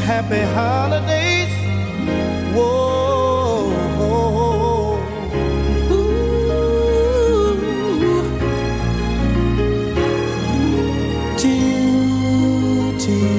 happy holidays. Whoa, ooh, to you.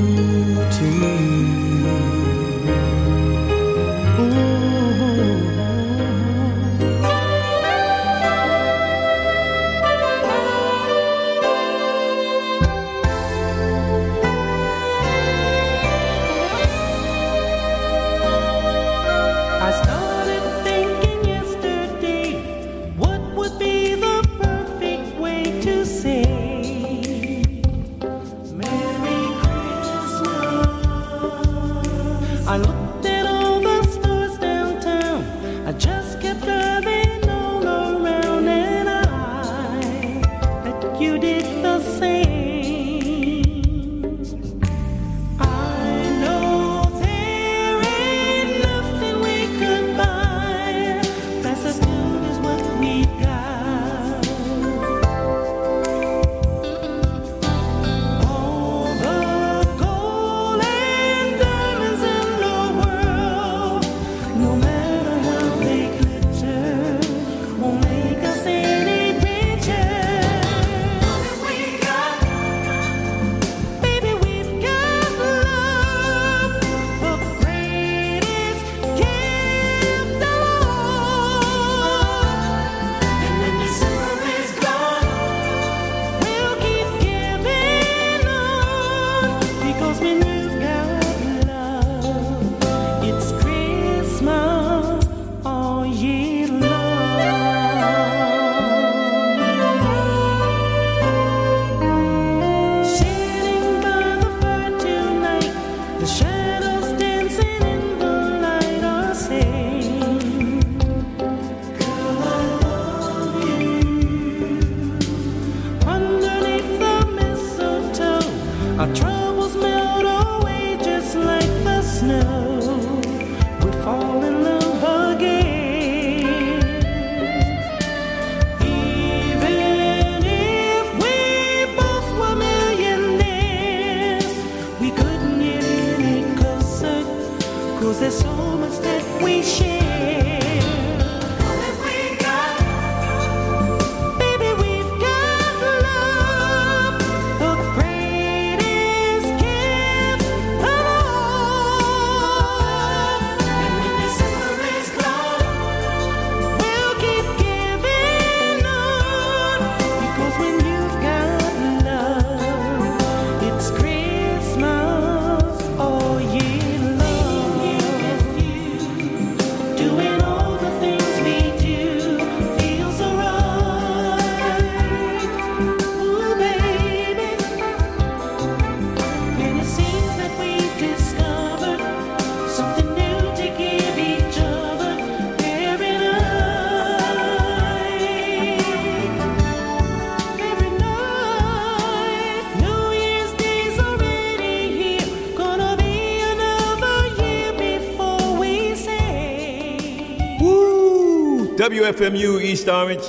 WFMU East Orange,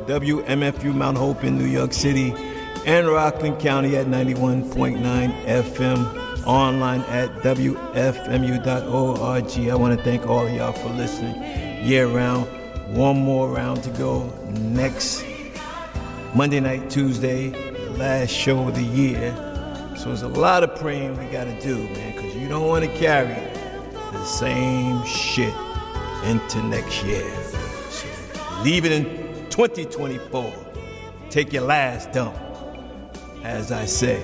WMFU Mount Hope in New York City, and Rockland County at 91.9 FM, online at WFMU.org. I want to thank all of y'all for listening year-round. One more round to go next Monday night, Tuesday, last show of the year. So there's a lot of praying we got to do, man, because you don't want to carry the same shit into next year. Leave it in 2024. Take your last dump, as I say.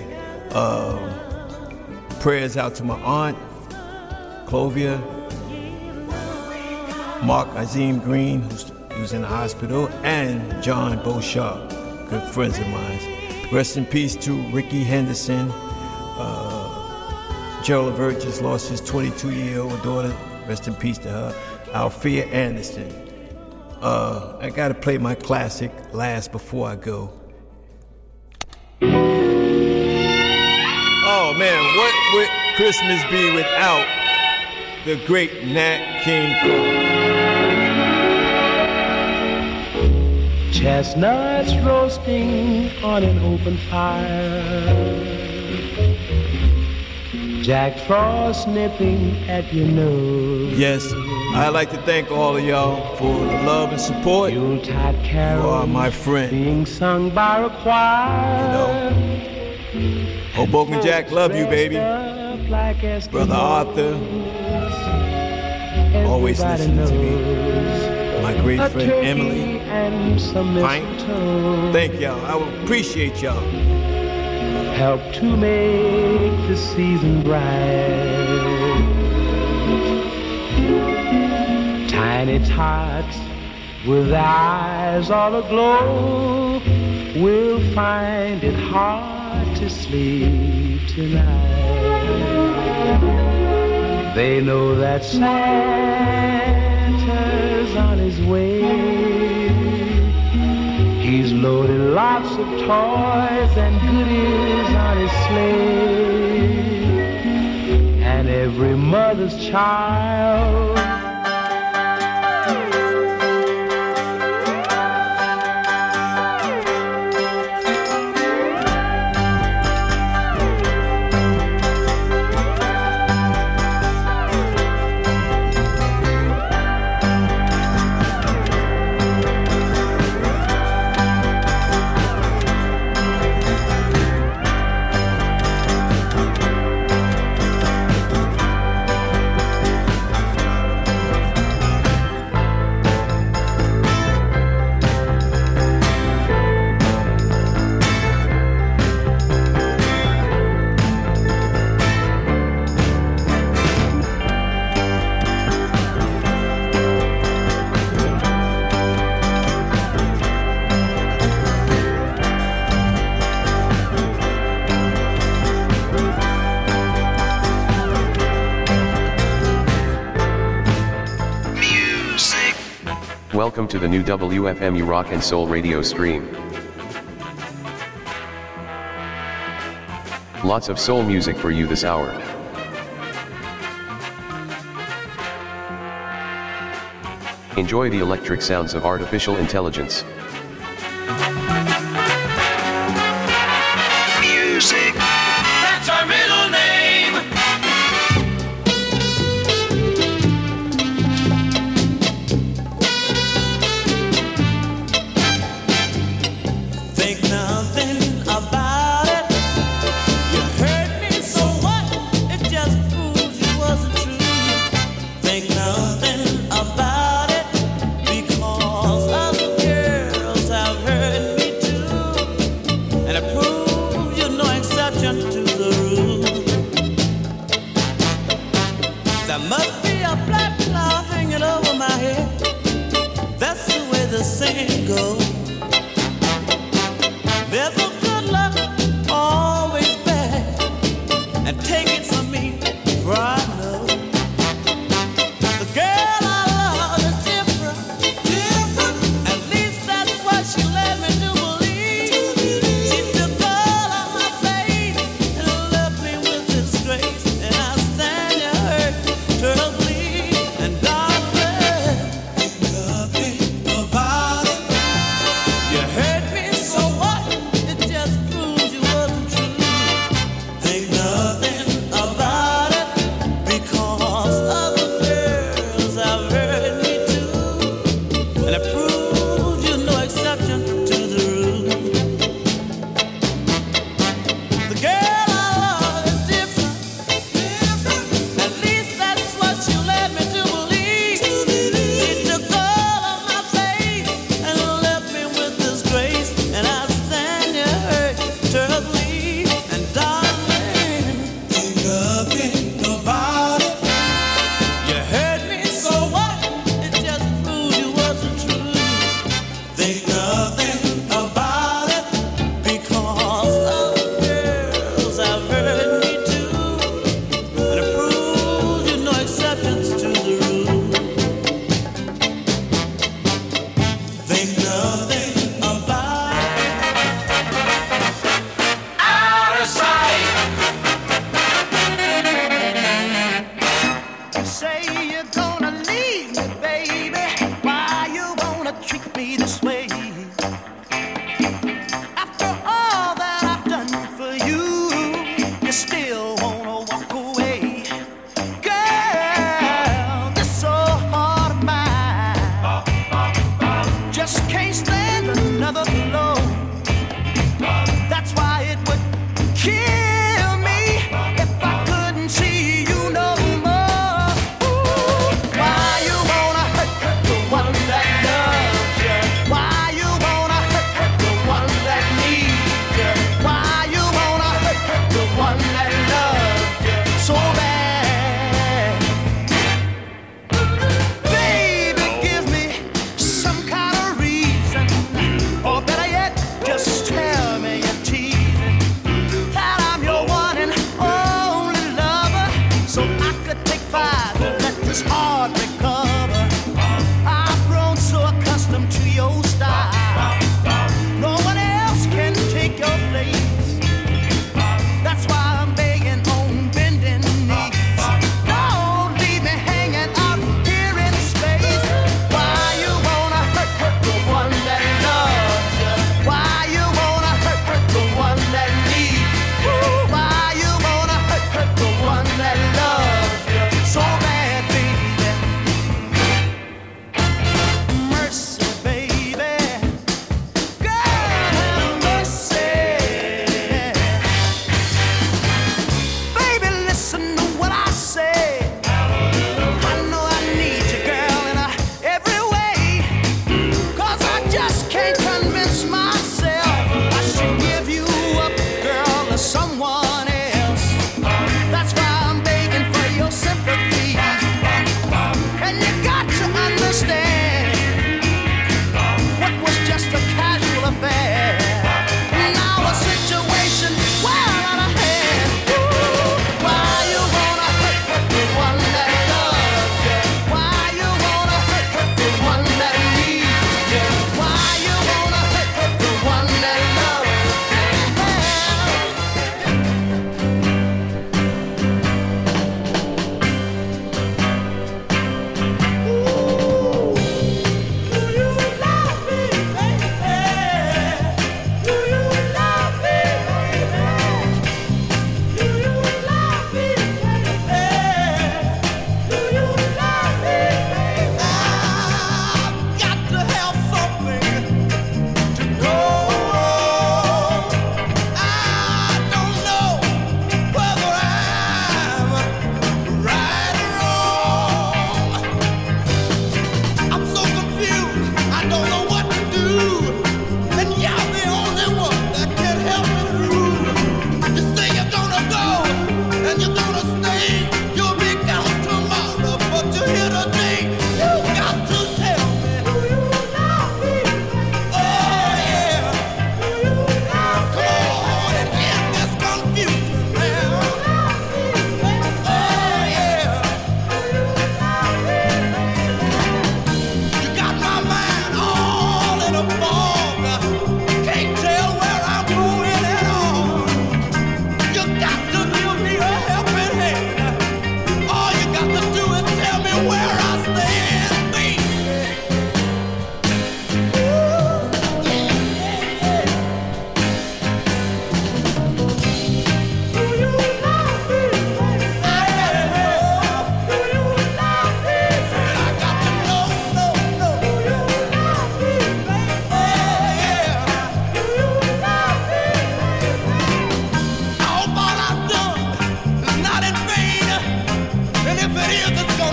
Prayers out to my aunt, Clovia, Mark Azim Green, who's in the hospital, and John Beauchamp, good friends of mine. Rest in peace to Ricky Henderson. Gerald Levert just lost his 22-year-old daughter. Rest in peace to her. Althea Anderson. I gotta play my classic last before I go. Oh man, what would Christmas be without the great Nat King Cole? Chestnuts roasting on an open fire, Jack Frost nipping at your nose. Yes, I'd like to thank all of y'all for the love and support. Yuletide carols, you are my friend. Being sung by a choir. You know, Hoboken Jack, love you, baby. Brother Arthur, always listening to me. My great friend Emily, Pint. Thank y'all. I would appreciate y'all. Help to make the season bright. Tiny tots with eyes all aglow will find it hard to sleep tonight. They know that Santa's on his way. He's loaded lots of toys and goodies on his sleigh. And every mother's child Welcome to the new WFMU Rock and Soul radio stream. Lots of soul music for you this hour. Enjoy the electric sounds of artificial intelligence. Music. That's our middle name. Think nothing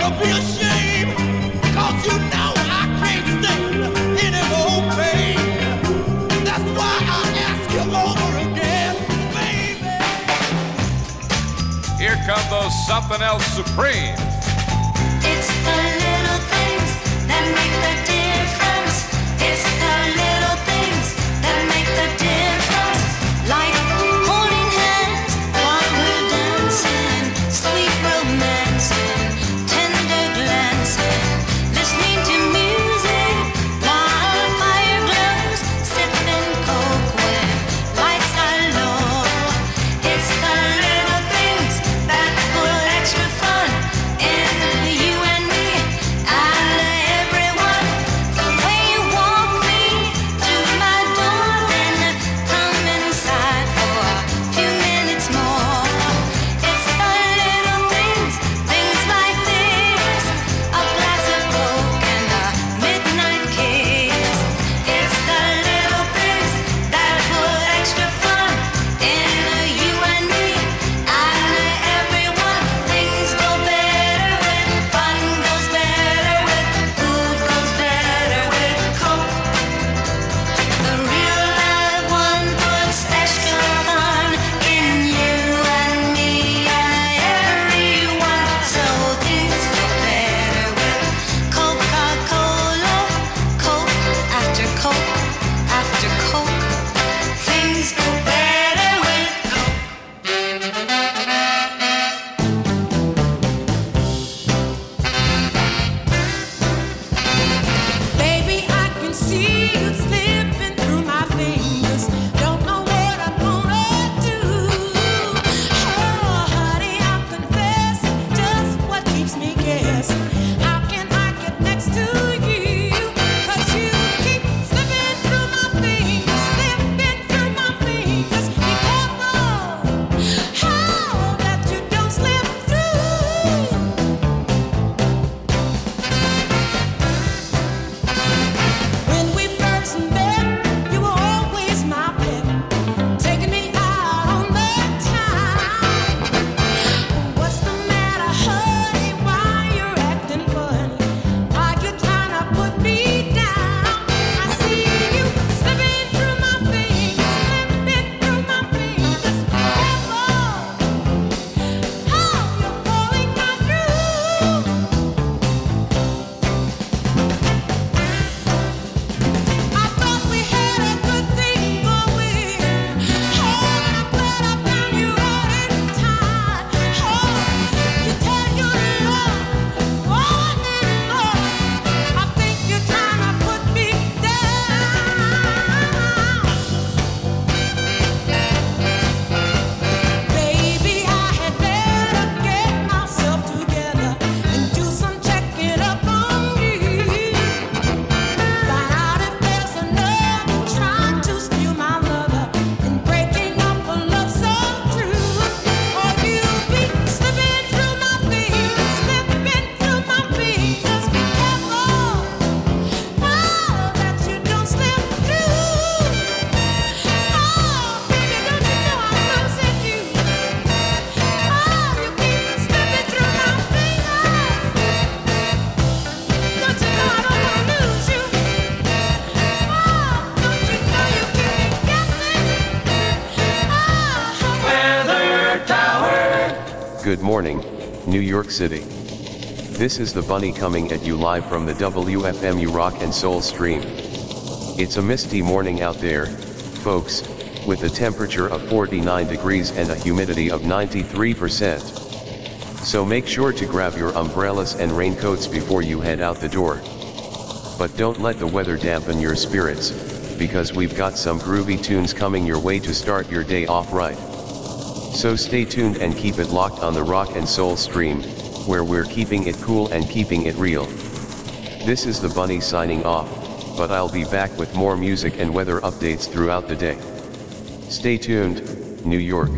be ashamed, 'cause you know I can't stand any more pain. That's why I ask you over again, baby. Here come those Something Else Supreme. It's the little things that make the difference. It's the little things that make the difference. Like holding hands while we're dancing, sweet romancing, tender glancing, listening to music while the fire glows, sipping coke when lights are low. It's the little things that put extra fun in you and me. I love everyone. The way you walk me to my door, then come inside for a few minutes more. It's the little things, things like this, a glass of Coke and a midnight kiss. It's the little things that put extra fun in you and me. I love everyone. Things go better with fun, goes better with food, goes better with Coke. The real live one puts extra fun in you and me and everyone. So things go better with Coca-Cola, Coke after Coke after Coke. Things go better with Coke. Baby, I can see you slipping through my fingers. Don't know what I'm gonna do. Oh, honey, I'll confess just what keeps me guessing. How can I get next to you? 'Cause you keep slipping through my fingers, slipping through my fingers. Be careful how that you don't slip through. When we first met, you were always my pet, taking me out on the town. What's the matter, honey? Why you're acting funny? Why you trying to put me down? I see you slipping through my fingers, slipping through my fingers. Careful how you're falling right through. I thought we had a good thing going. Oh, and I'm glad I found you right in time. Oh, you tell your love, on and on. I think you're trying to put me down. Baby, I had better get myself together and do some checking up on you. Find out if there's another trying to steal my lover and breaking up a love so true. Or you'll be slipping through my fingers, slipping through my fingers. Be careful that you don't slip through. Oh, baby, don't you know I'm losing you? Oh, you keep slipping through my fingers. Don't you know I don't wanna lose you? Oh, don't you know you keep me guessing? Weather Tower. Good morning, New York City. This is the Bunny coming at you live from the WFMU Rock and Soul stream. It's a misty morning out there, folks, with a temperature of 49 degrees and a humidity of 93%. So make sure to grab your umbrellas and raincoats before you head out the door. But don't let the weather dampen your spirits, because we've got some groovy tunes coming your way to start your day off right. So stay tuned and keep it locked on the Rock and Soul stream, where we're keeping it cool and keeping it real. This is the Bunny signing off, but I'll be back with more music and weather updates throughout the day. Stay tuned, New York.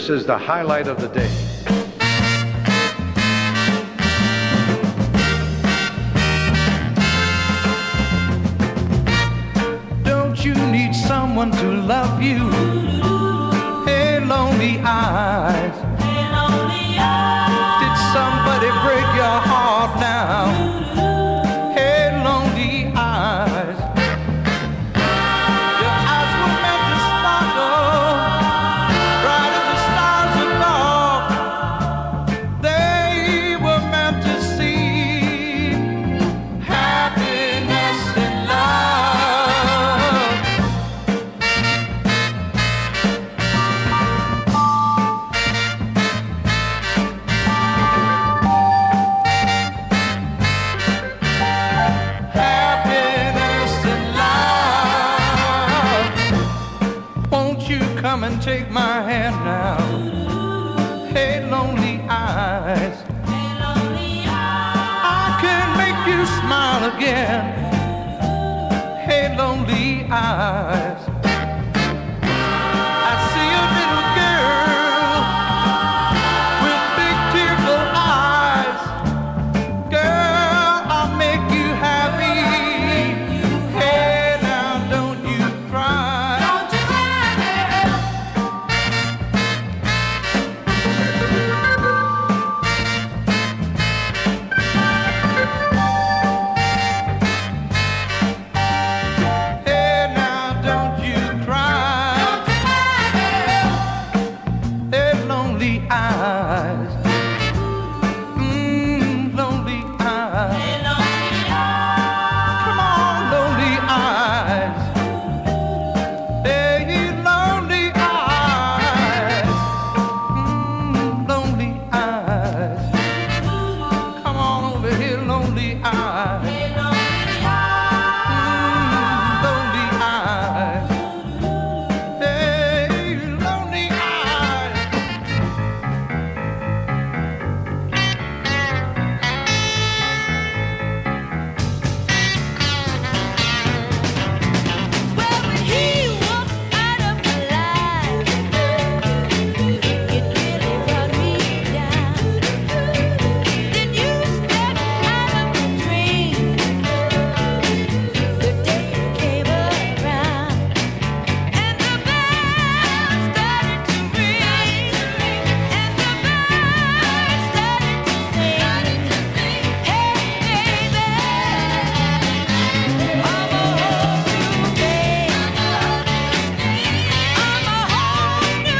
This is the highlight of the day. Don't you need someone to love you? Hey, lonely eyes. Hey, lonely eyes. Did somebody break your heart now? Hey, lonely eyes. Your eyes were meant to sparkle, bright as the stars above. They were meant to see happiness and love. Happiness and love. Won't you come and take my hand now? Hey, lonely eyes. I can make you smile again. Hey, lonely eyes. I see a little girl with big tearful eyes. Girl, I'll make you happy. Hey, now don't you cry. Don't you cry, girl. Hey, now don't you cry. Hey, lonely eyes. Lonely eyes. Come on, lonely eyes. Hey, lonely eyes. Lonely eyes. Come on over here, lonely eyes. Lonely eyes. Hey, lonely eyes. Well, when he walked out of my life, it really brought me down. Then you stepped out of my dream the day you came around, and the bells started to ring, and the birds started to sing. Hey, baby, I'm a whole new thing. I'm a whole new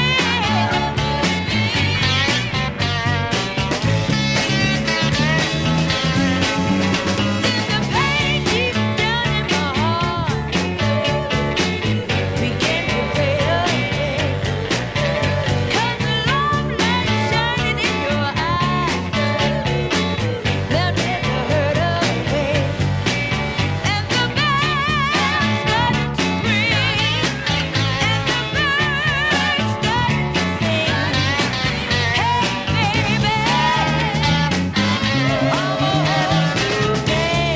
thing. The pain deep down in my heart began to fade away. 'Cause the love light shining in your eyes melted the hurt away. And the bells started to ring, and the birds started to sing. Hey, baby, I'm a whole new thing.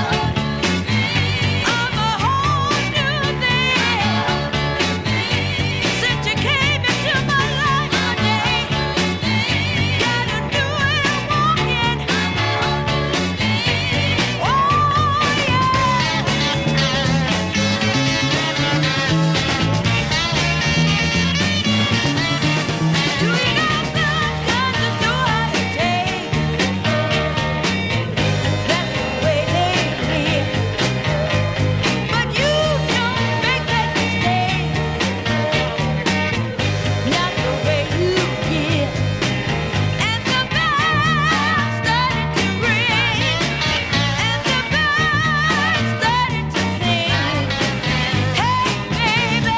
I'm a whole new thing. Since you came into my life today, got a new way of walking. Oh, yeah. Do you know sometimes I know how to take? That's the way they live. But you don't make that mistake. Not the way you give. And the bells started to ring, and the birds started to sing. Hey, baby,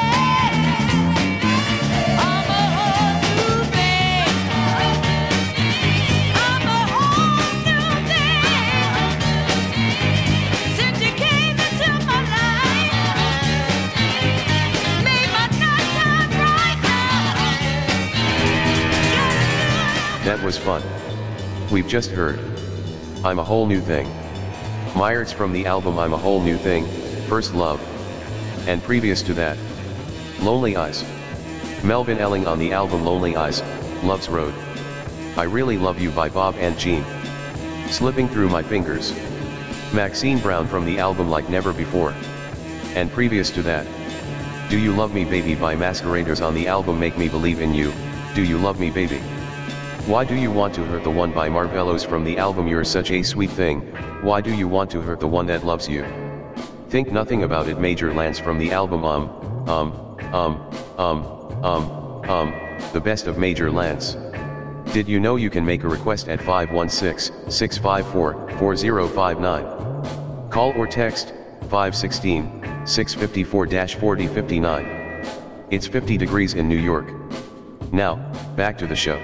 I'm a whole new thing. I'm a whole new thing. Since you came into my life, made my nighttime brighter. That was fun. We've just heard I'm a Whole New Thing. Myers from the album I'm a Whole New Thing, First Love. And previous to that, Lonely Eyes. Melvin Elling on the album Lonely Eyes, Love's Road. I Really Love You by Bob and Jean. Slipping Through My Fingers. Maxine Brown from the album Like Never Before. And previous to that, Do You Love Me Baby by Masqueraders on the album Make Me Believe in You, Do You Love Me Baby? Why Do You Want to Hurt the One by Marvellos from the album You're Such a Sweet Thing, Why Do You Want to Hurt the One That Loves You? Think Nothing About It Major Lance from the album The Best of Major Lance. Did you know you can make a request at 516-654-4059? Call or text 516-654-4059. It's 50 degrees in New York. Now, back to the show.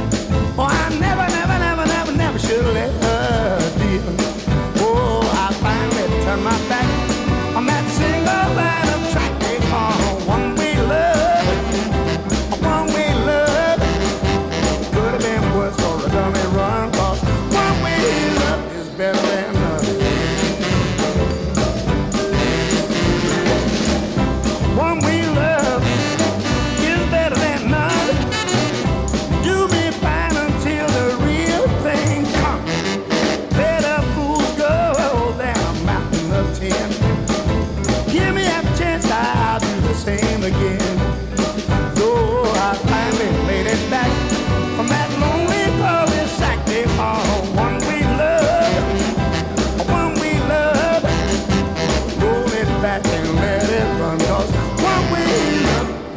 I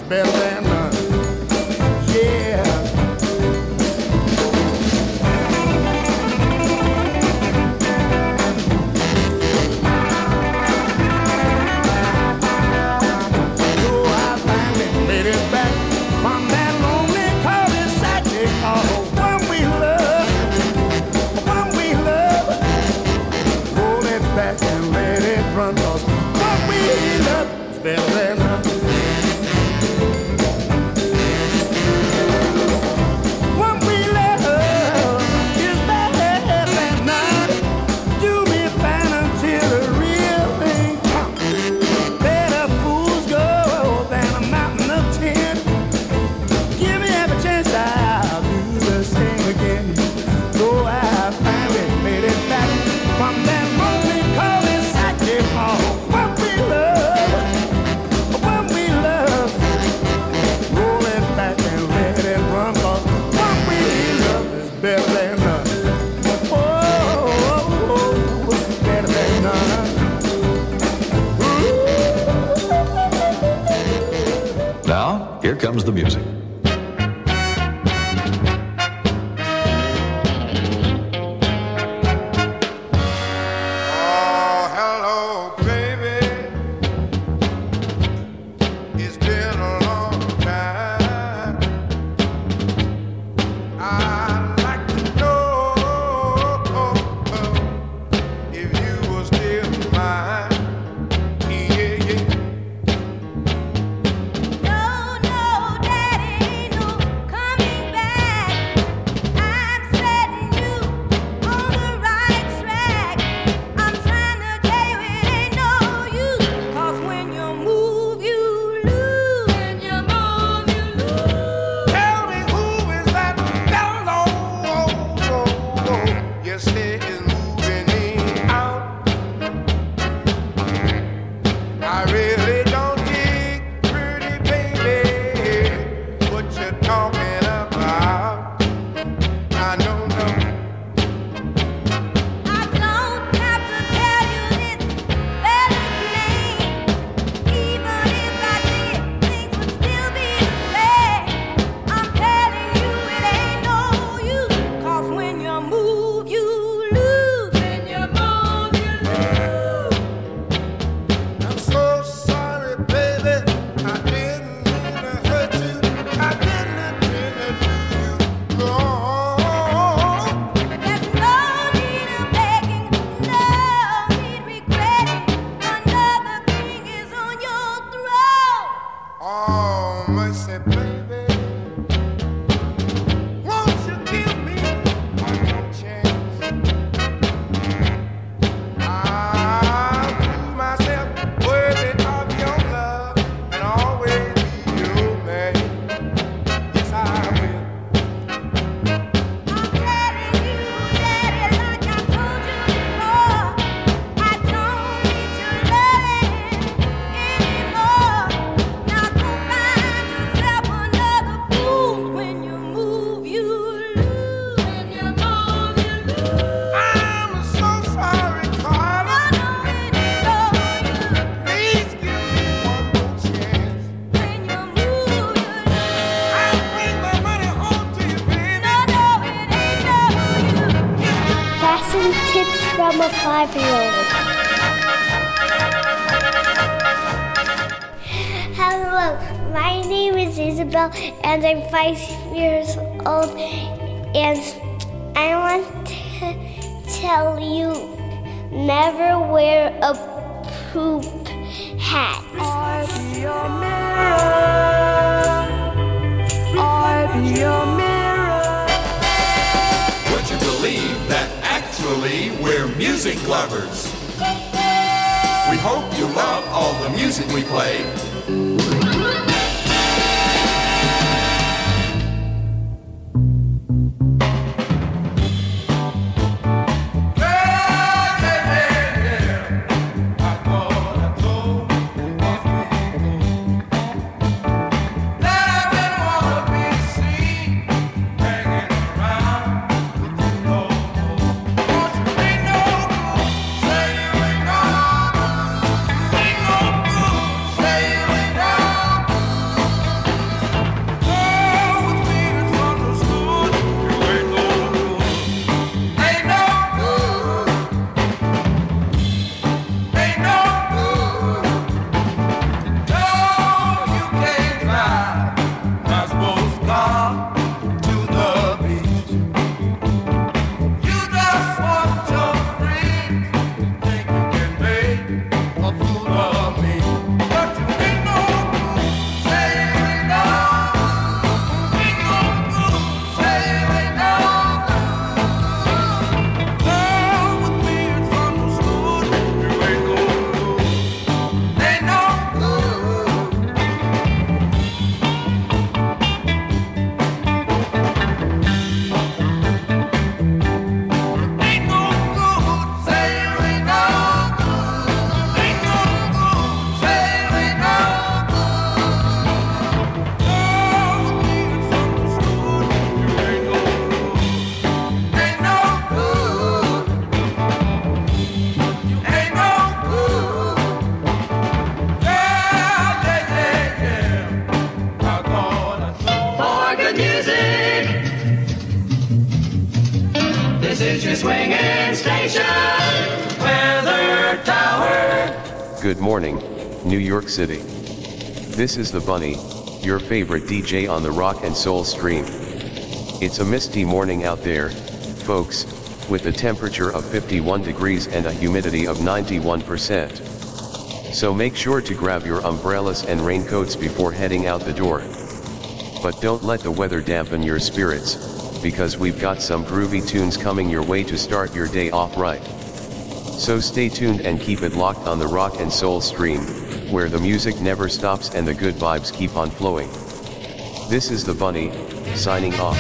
better than none. Yeah. Better than none. What we love is better than none. You'll be fine until the real thing comes. Better fools go than a mountain of tin. Give me every chance, I'll do the same again. Though I finally made it back from that lonely call inside the hall. What we love. Better than none. Oh, better than none. Now, here comes the music. From a 5-year-old. Hello, my name is Isabel and I'm 5 years old, and I want to tell you, never wear a poop hat. I be your mirror. I be your mirror. Would you believe that actually we're music lovers? We hope you love all the music we play. Good morning, New York City. This is the Bunny, your favorite DJ on the Rock and Soul stream. It's a misty morning out there, folks, with a temperature of 51 degrees and a humidity of 91%. So make sure to grab your umbrellas and raincoats before heading out the door. But don't let the weather dampen your spirits, because we've got some groovy tunes coming your way to start your day off right. So stay tuned and keep it locked on the Rock and Soul stream, where the music never stops and the good vibes keep on flowing. This is the Bunny, signing off.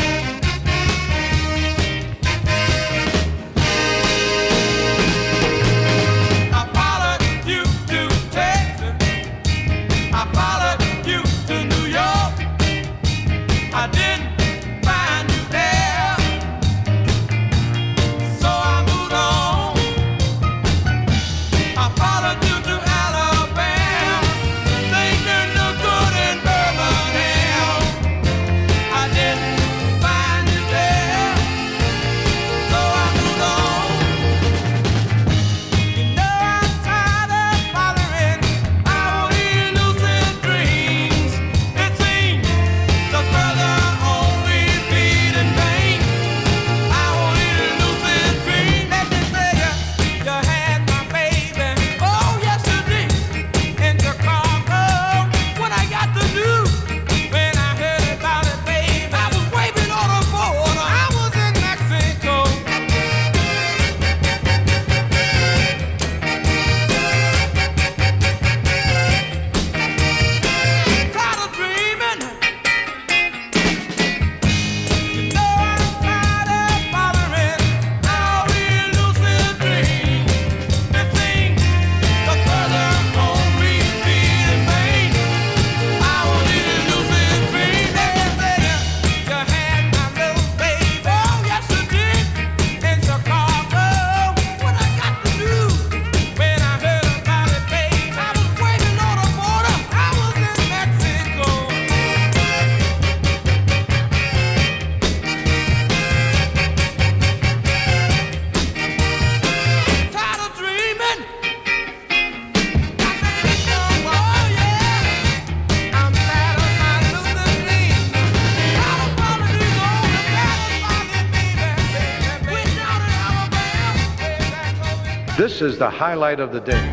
This is the highlight of the day.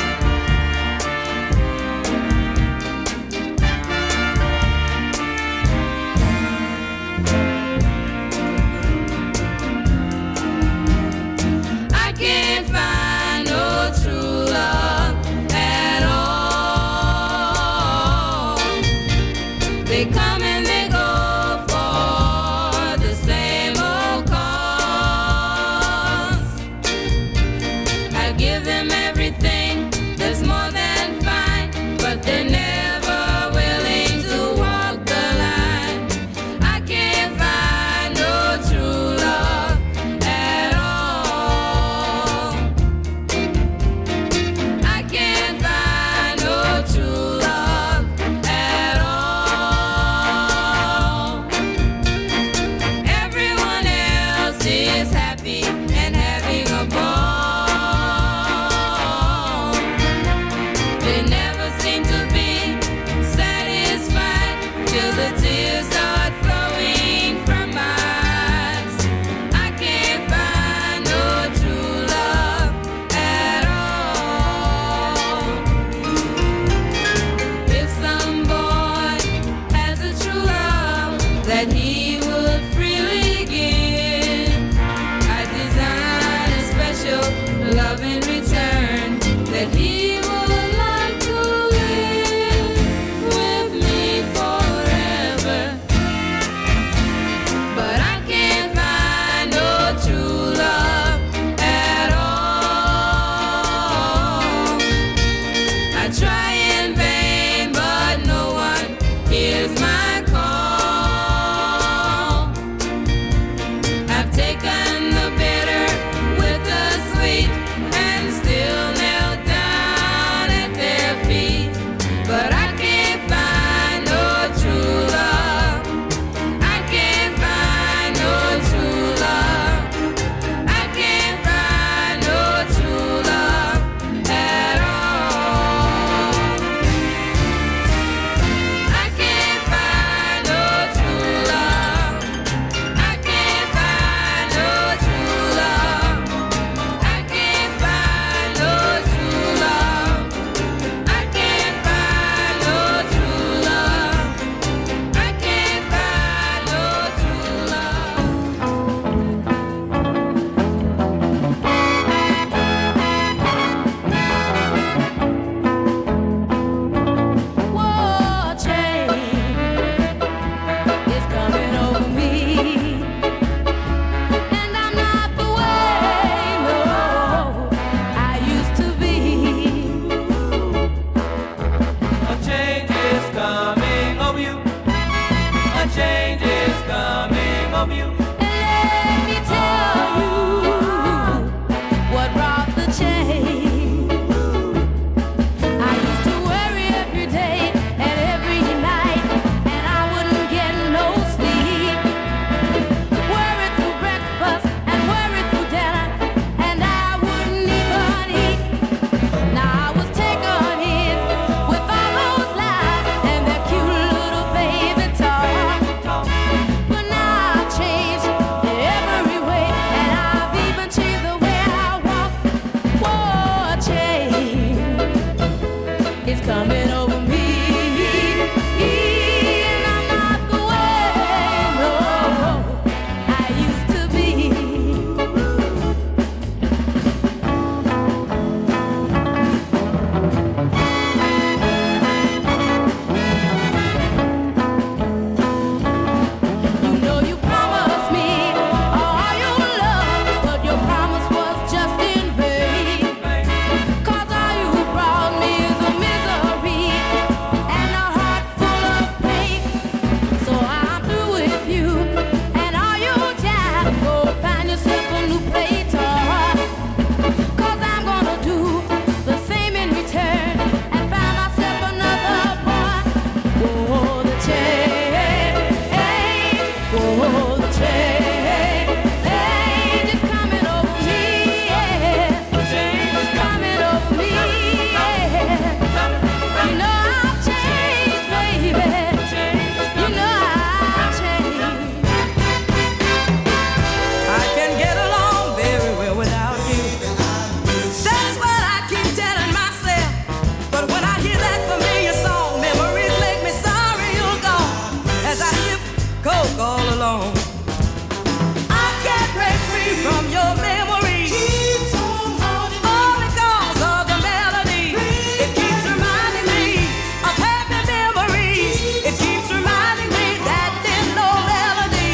I can't find no true love at all. They come and they go for the same old cause. I give them everything coming over me. And I'm not the way, no, I used to be. You know you promised me all your love, but your promise was just in vain. 'Cause all you brought me is a misery and a heart full of pain. So I'm through with you and all your jive. Go find yourself a new playtoy. 'Cause I'm gonna do the same in return and find myself another boy. Oh, the change, oh, the change is coming over me, yeah. Change is coming over me, yeah. You know I've changed, baby. You know I've changed. I can get along very well without you. That's what I keep telling myself. But when I hear that familiar song, memories make me sorry you're gone. As I sip coke all alone, I can't break free from your memory. All because of the melody. It keeps reminding me of happy memories. It keeps reminding me that there's no melody.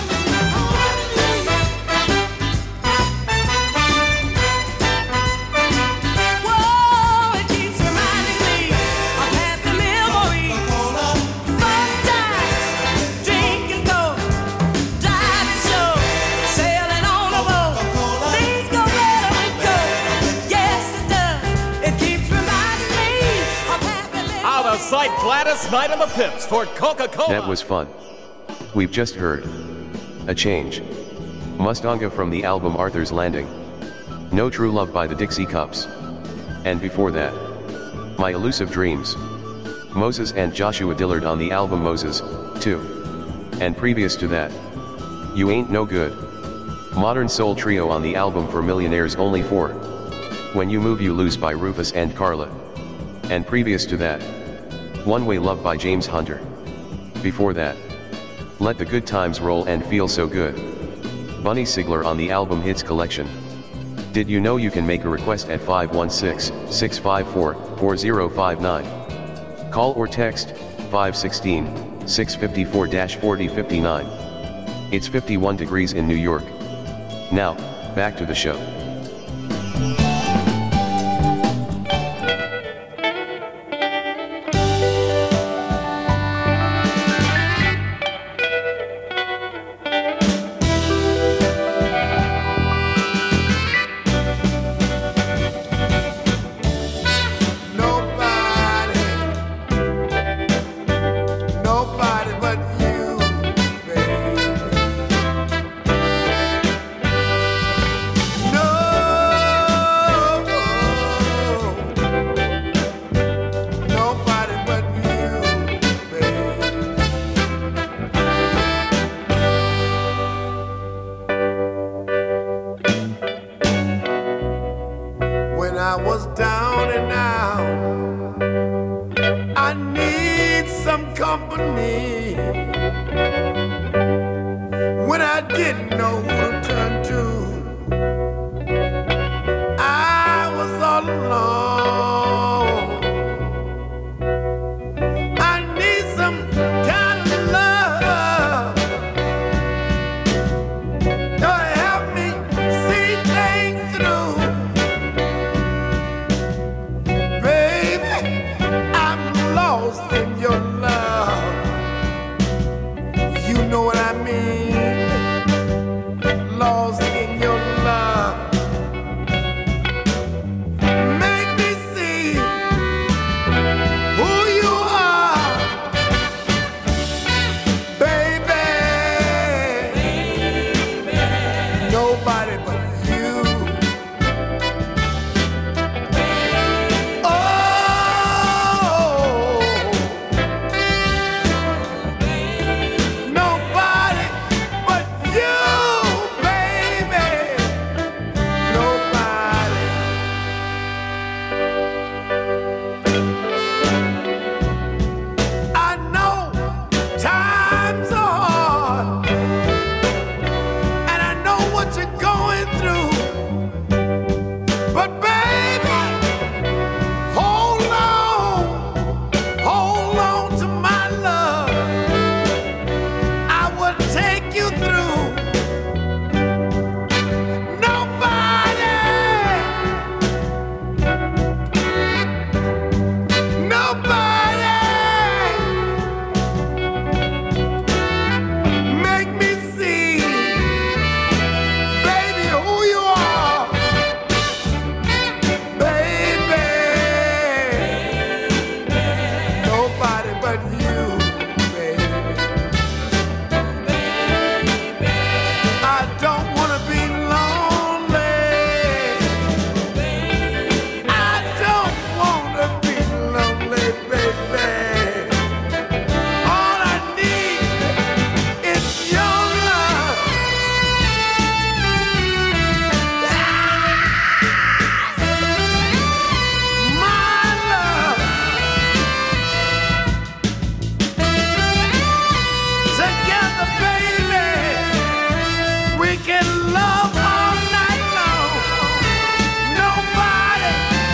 Whoa, it keeps reminding me of happy memories. Fun times, drinking coke, driving slow, sailing on a boat. Things go better with coke. Yes, it does. It keeps reminding me of happy memories. Out of sight, Gladys Knight and the Pips for Coca-Cola. That was fun. We've just heard A Change. Mustanga from the album Arthur's Landing. No True Love by the Dixie Cups. And before that, My Elusive Dreams. Moses and Joshua Dillard on the album Moses, 2. And previous to that, You Ain't No Good. Modern Soul Trio on the album For Millionaires Only 4. When You Move You Lose by Rufus and Carla. And previous to that, One Way Love by James Hunter. Before that, Let the Good Times Roll and Feel So Good. Bunny Sigler on the album Hits Collection. Did you know you can make a request at 516-654-4059? Call or text 516-654-4059. It's 51 degrees in New York. Now, back to the show. Nobody but you, baby. No, nobody but you, baby. When I was down and out, I need some company. When I didn't know who to turn to, I was all alone. I need some kind of love to help me see things through. Baby, I'm lost in your love. You know what I mean? Lost in your love. Make me see who you are, baby. Nobody but you. Oh, but you, baby. I don't wanna be lonely. I don't wanna be lonely, baby. All I need is your love. My love. Together, baby, we can love all night long. Nobody,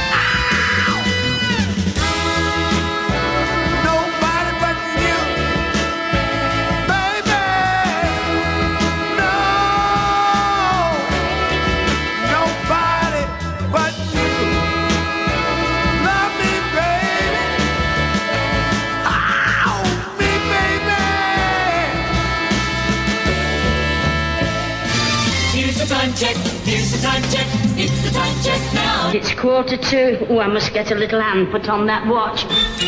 nobody but you, baby. No, nobody but you. Love me, baby. Me, baby. Here's the time check, here's the time check, it's the time check now. It's 1:45. Oh, I must get a little hand put on that watch.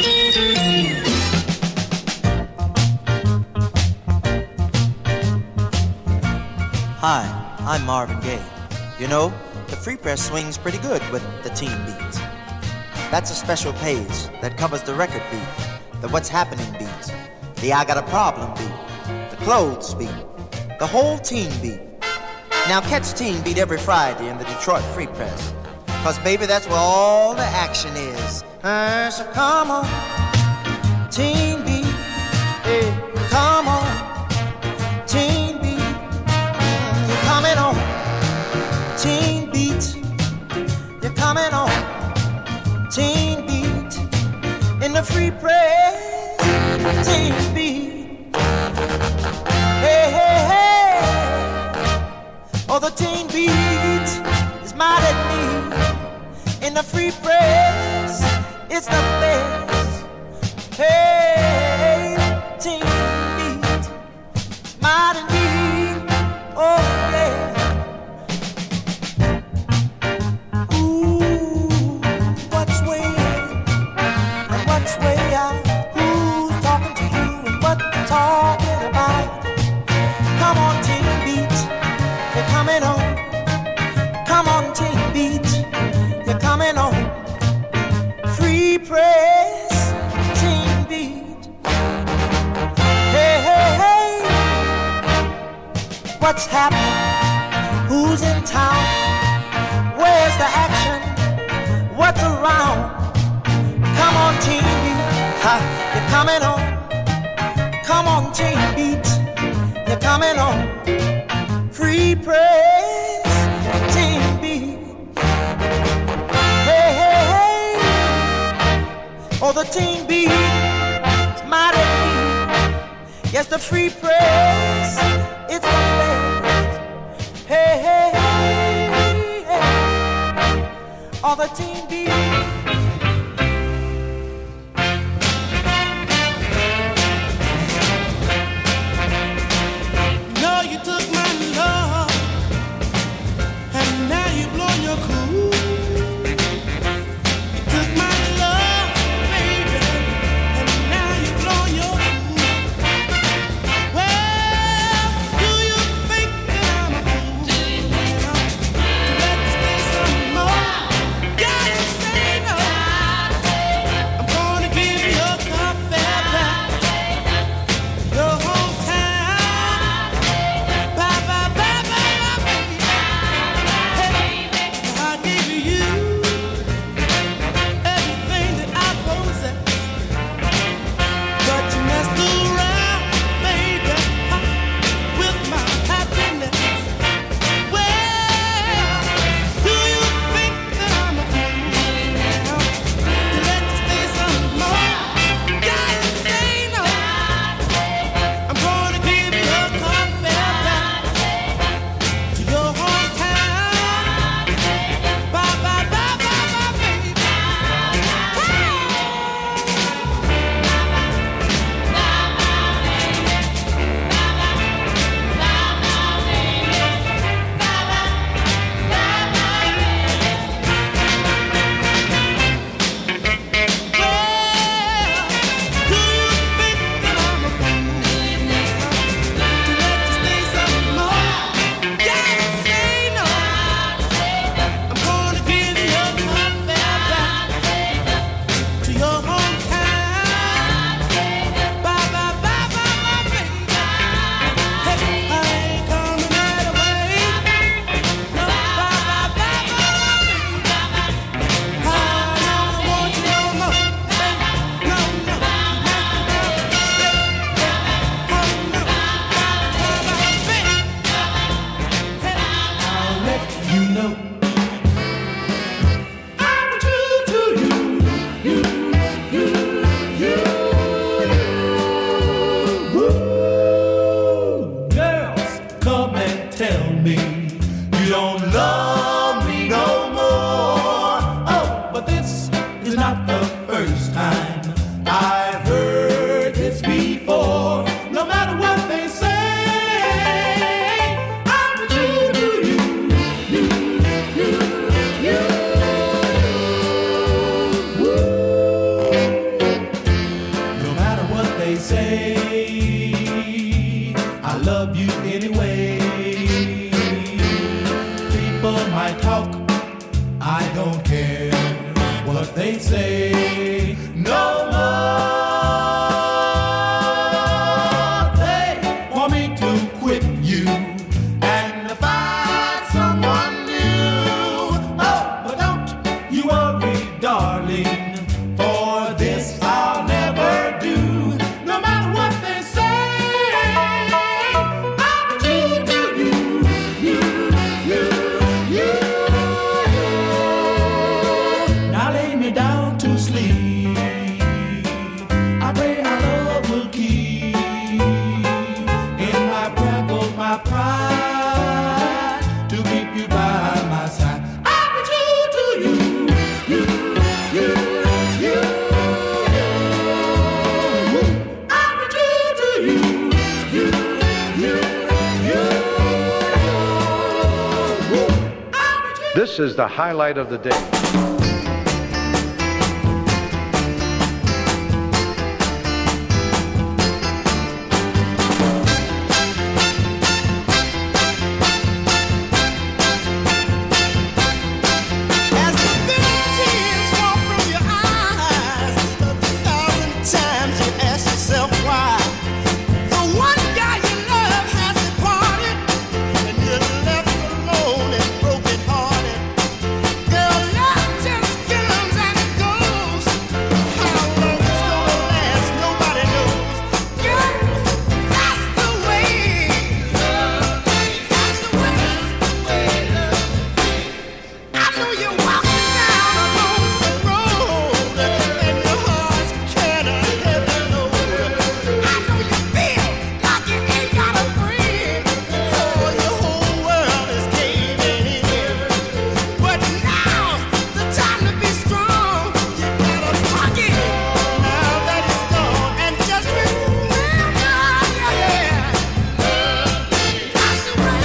Hi, I'm Marvin Gaye. You know, the Free Press swings pretty good with the teen beats. That's a special page that covers the record beat, the what's happening beat, the I got a problem beat, the clothes beat, the whole teen beat. Now catch Teen Beat every Friday in the Detroit Free Press. Cause baby, that's where all the action is. So come on, Teen Beat, hey, come on, Teen Beat, you're coming on, Teen Beat, you're coming on, Teen Beat, in the Free Press, Teen Beat, hey, hey, hey. Oh, the teen beat is mad at me. In the Free Press, it's the best. Hey, teen beat is mad at me. Oh, yeah. Ooh, what's way and what's way out? Who's talking to you and what you talking about? Come on, teen beat. You're coming on, come on, Teen Beat, you're coming on, Free Press, Teen Beat, hey, hey, hey, what's happening, who's in town, where's the action, what's around, come on, Teen Beat, ha, you're coming on, come on, Teen Beat, you're coming on, Free Press, Teen Beat. Hey, hey, hey. Oh, the Teen Beat is mighty beat. Yes, the Free Press, it's the best. Hey, hey, hey. Oh, the Teen Beat. No, you took my love, and now you blow your cool. You took my love, baby, and now you blow your cool. Well, do you think that I'm a fool? Let's stay some more. Gotta say no. they say, I love you anyway. People might talk, I don't care what they say. No more. They want me to quit you and find someone new. Oh, but don't you worry, darling. For this I'll never do. No matter what they say, I'll do you. Now lay me down to sleep. I pray our love will keep. In my prayer goes my pride to keep you by my side. I'll be true to you. This is the highlight of the day. Times you ask yourself why the one guy you love has departed, and you're left alone and broken hearted. Girl, love just comes and it goes. How long it's gonna last, nobody knows. Girl, that's the way. That's the way. I know you're walking down a lonesome road, and your heart's carrying a heavy load. I know you feel like you ain't got a friend, oh, your whole world is caving in. But now's the time to be strong. You gotta rock it now that it's gone, and just remember, yeah, that's the way.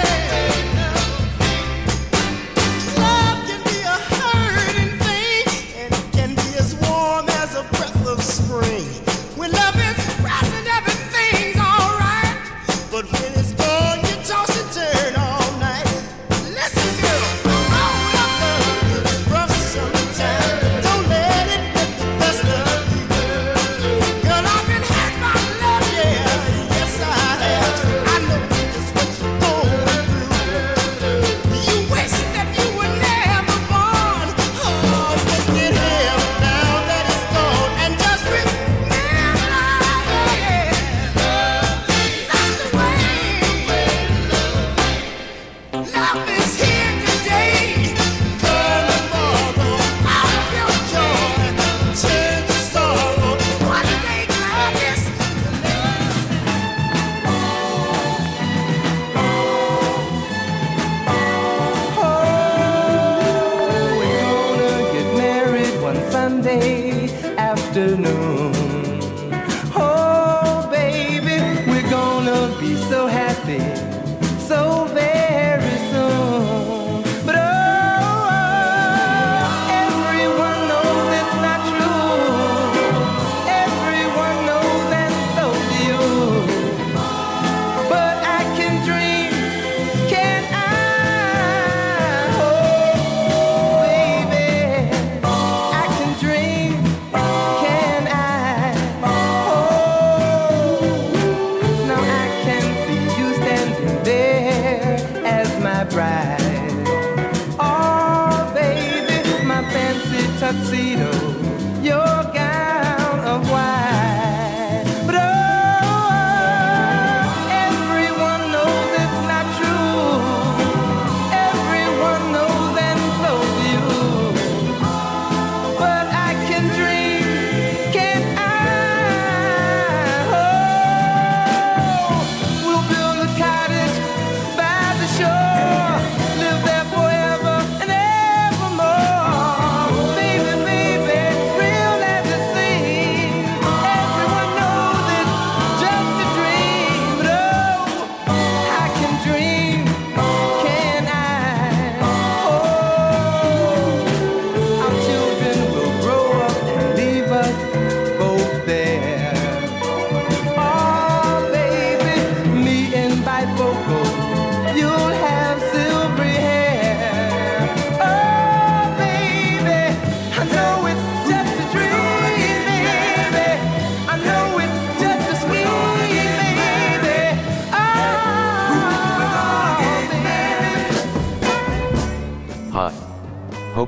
Love can be a hurting thing, and it can be as warm as a breath of spring. When love is present, everything's alright. But when it's gone, you toss and turn all night. Listen, girl, roll up love is rough sometimes. Don't let it get the best of you. Girl, I've been had my love, yeah, yes I have. I know just what you're going through. You wish that you were never born. Oh, look at him now that it's gone, and just remember.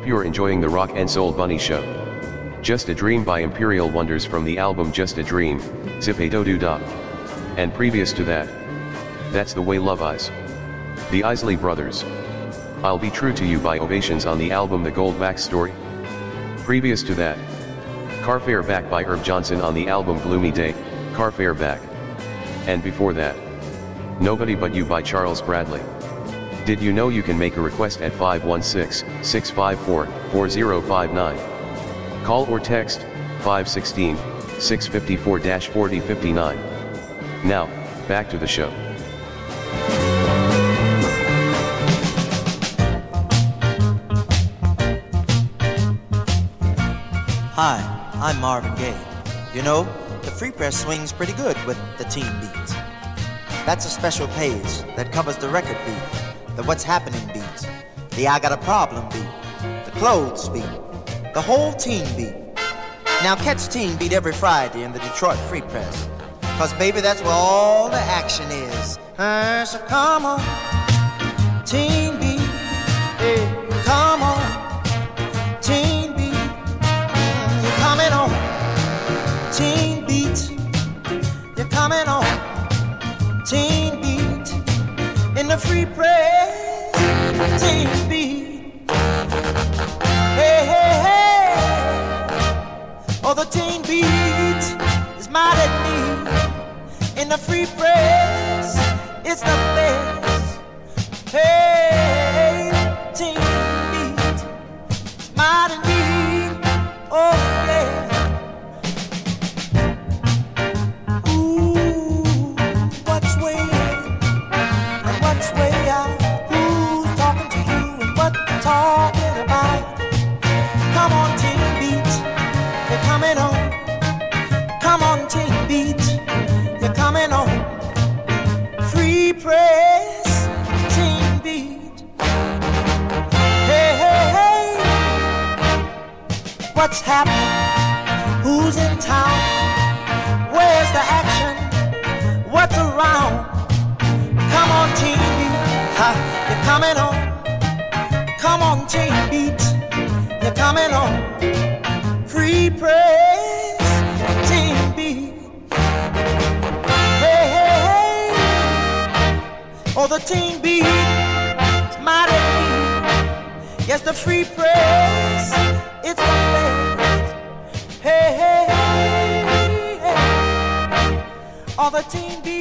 you're enjoying the Rock and Soul Bunny Show. Just a Dream by Imperial Wonders from the album Just a Dream, Zip-a-do-do-da. And previous to that, That's the Way Love Is. The Isley Brothers. I'll Be True to You by Ovations on the album The Goldwax Story. Previous to that, Carfare Back by Herb Johnson on the album Gloomy Day, Carfare Back. And before that, Nobody But You by Charles Bradley. Did you know you can make a request at 516-654-4059? Call or text 516-654-4059. Now, back to the show. Hi, I'm Marvin Gaye. You know, the Free Press swings pretty good with the teen beats. That's a special page that covers the record beat, the What's Happening beats, the I Got a Problem beat, the Clothes beat, the whole teen beat. Now catch Teen Beat every Friday in the Detroit Free Press, 'cause baby, that's where all the action is. So come on, Teen Beat, hey, come on, Teen Beat, you're coming on, Teen Beat, you're coming on, Teen Beat, in the Free Press, Teen Beat, hey, hey, hey. Oh, the teen beat is mighty neat. In the Free Press, it's the best. Hey, teen beat is mighty neat. Oh, yeah. Ooh, what's way in and what's way out? Who's talking to you and what they're talking about? Come on, teen beat. You're coming on, come on, Teen Beat, you're coming on, Free Press, Teen Beat, hey, hey, hey, what's happening, who's in town, where's the action, what's around, come on, Teen Beat, ha, you're coming on, come on, Teen Beat, you're coming on, Free Press, Teen Beat. Hey, hey, hey. Oh, the Teen Beat is mighty neat. Yes, the Free Press, it's the best. Hey, hey, hey, hey. Oh, the Teen Beat.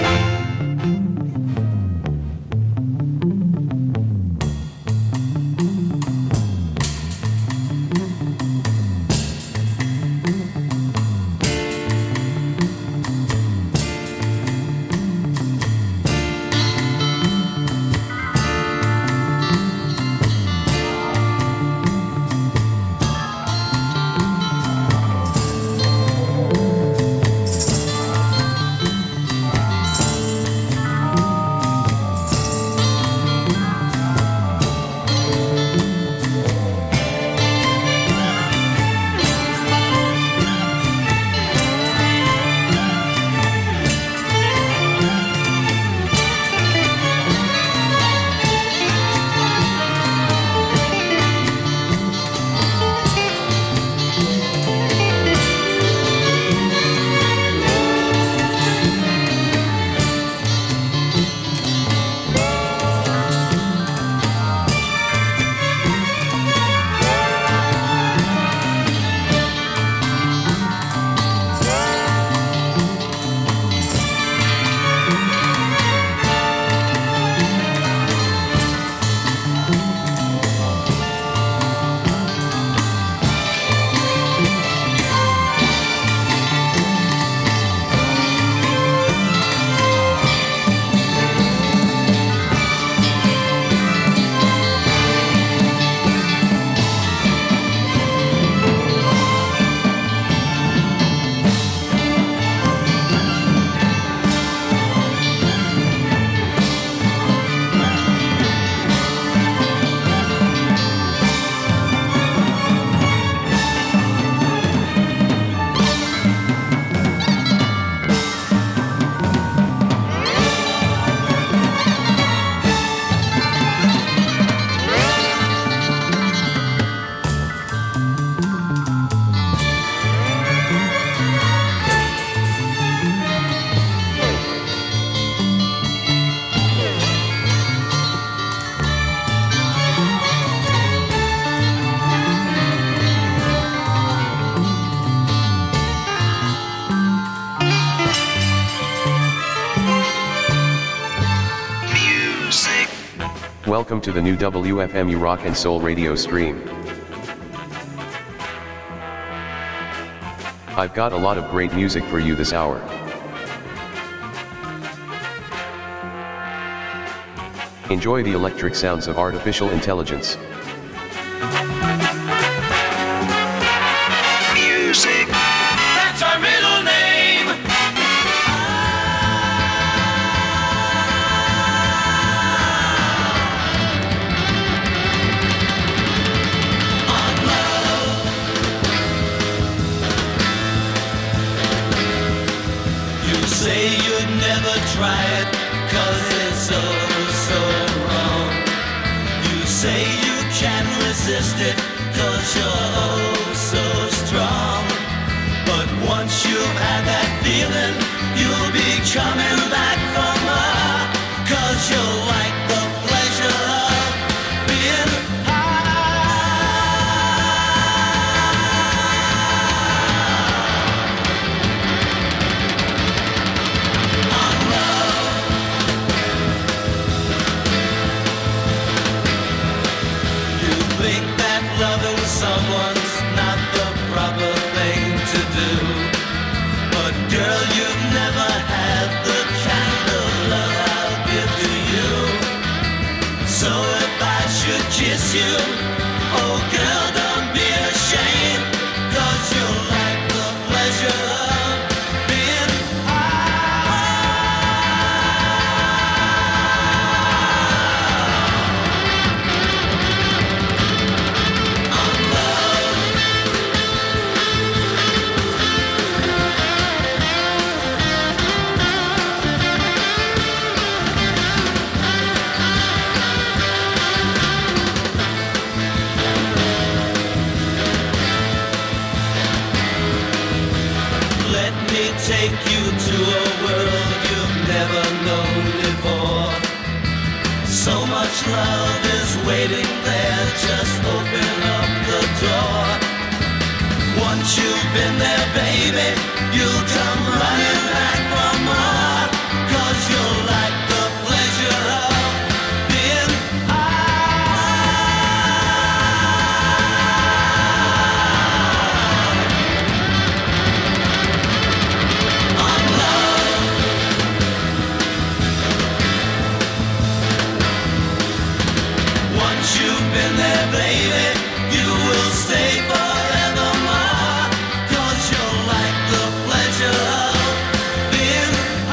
Welcome to the new WFMU Rock and Soul radio stream. I've got a lot of great music for you this hour. Enjoy the electric sounds of artificial intelligence. Music. That's our middle name. Say you'd never try it, 'cause it's so wrong. You say you can't resist it, 'cause you're oh so strong. But once you've had that feeling, you'll be coming back for more, 'cause you'll like the pleasure of being someone's not the proper thing to do. But girl, you've never had the kind of love I'll give to you. So if I should kiss you, oh girl, don't be ashamed, 'cause you'll like the pleasure of being take you to a world you've never known before. So much love is waiting there, just open up the door. Once you've been there, baby, you'll come running back for more, 'cause you'll like the pleasure of being baby, you will stay forevermore, 'cause you'll like the pleasure of being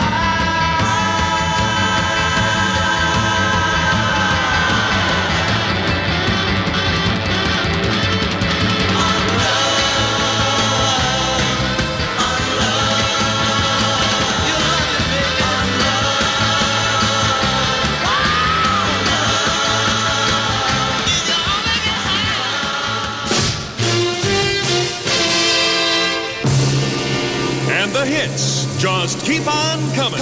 The hits just keep on coming.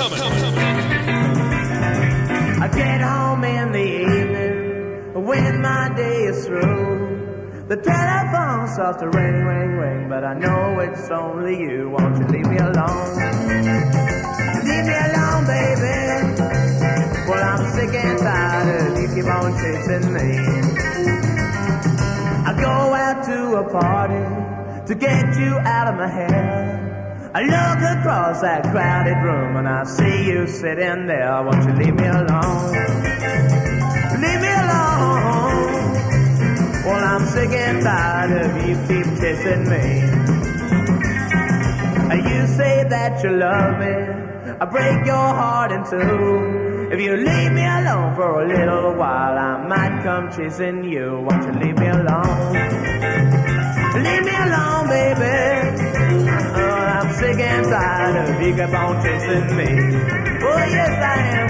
I get home in the evening when my day is through. The telephone starts to ring, ring, ring, but I know it's only you. Won't you leave me alone? Leave me alone, baby. Well, I'm sick and tired of you keep on chasing me. I go out to a party to get you out of my head. I look across that crowded room and I see you sitting there. Won't you leave me alone? Leave me alone. Well, I'm sick and tired of you keep kissing me. You say that you love me, I break your heart in two. If you leave me alone for a little while, I might come chasing you. Won't you leave me alone? Leave me alone, baby. I'm sick and tired of you keep on chasing me. Oh, yes, I am.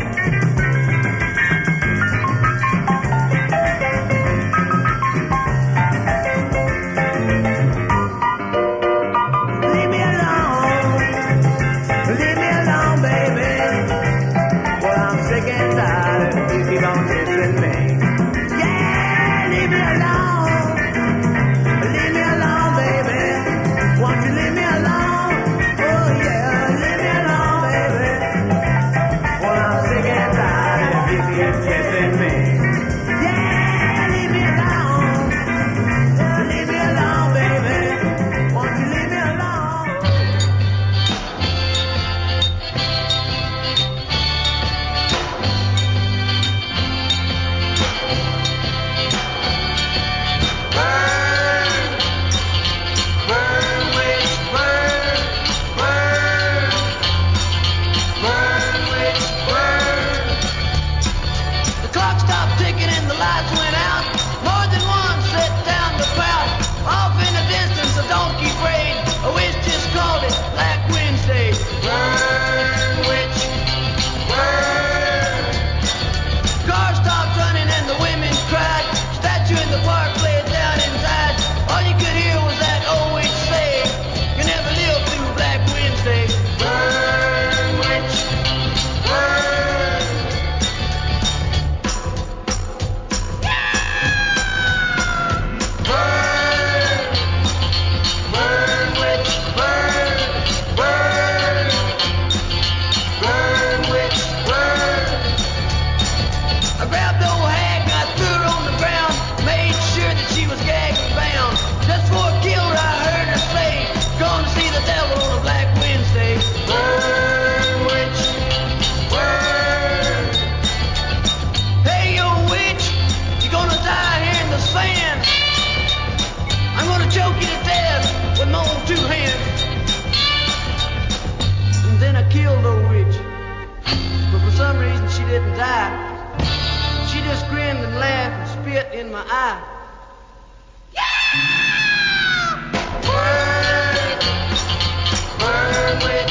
Leave me alone. Leave me alone, baby. Well, I'm sick and tired of you keep on chasing me. Yeah, leave me alone. Leave me alone, baby. Won't you leave me alone? Oh yeah, leave me alone, baby. Well, I'm sick and tired. killed the witch. But for some reason she didn't die. She just grinned and laughed and spit in my eye. Burn, burn with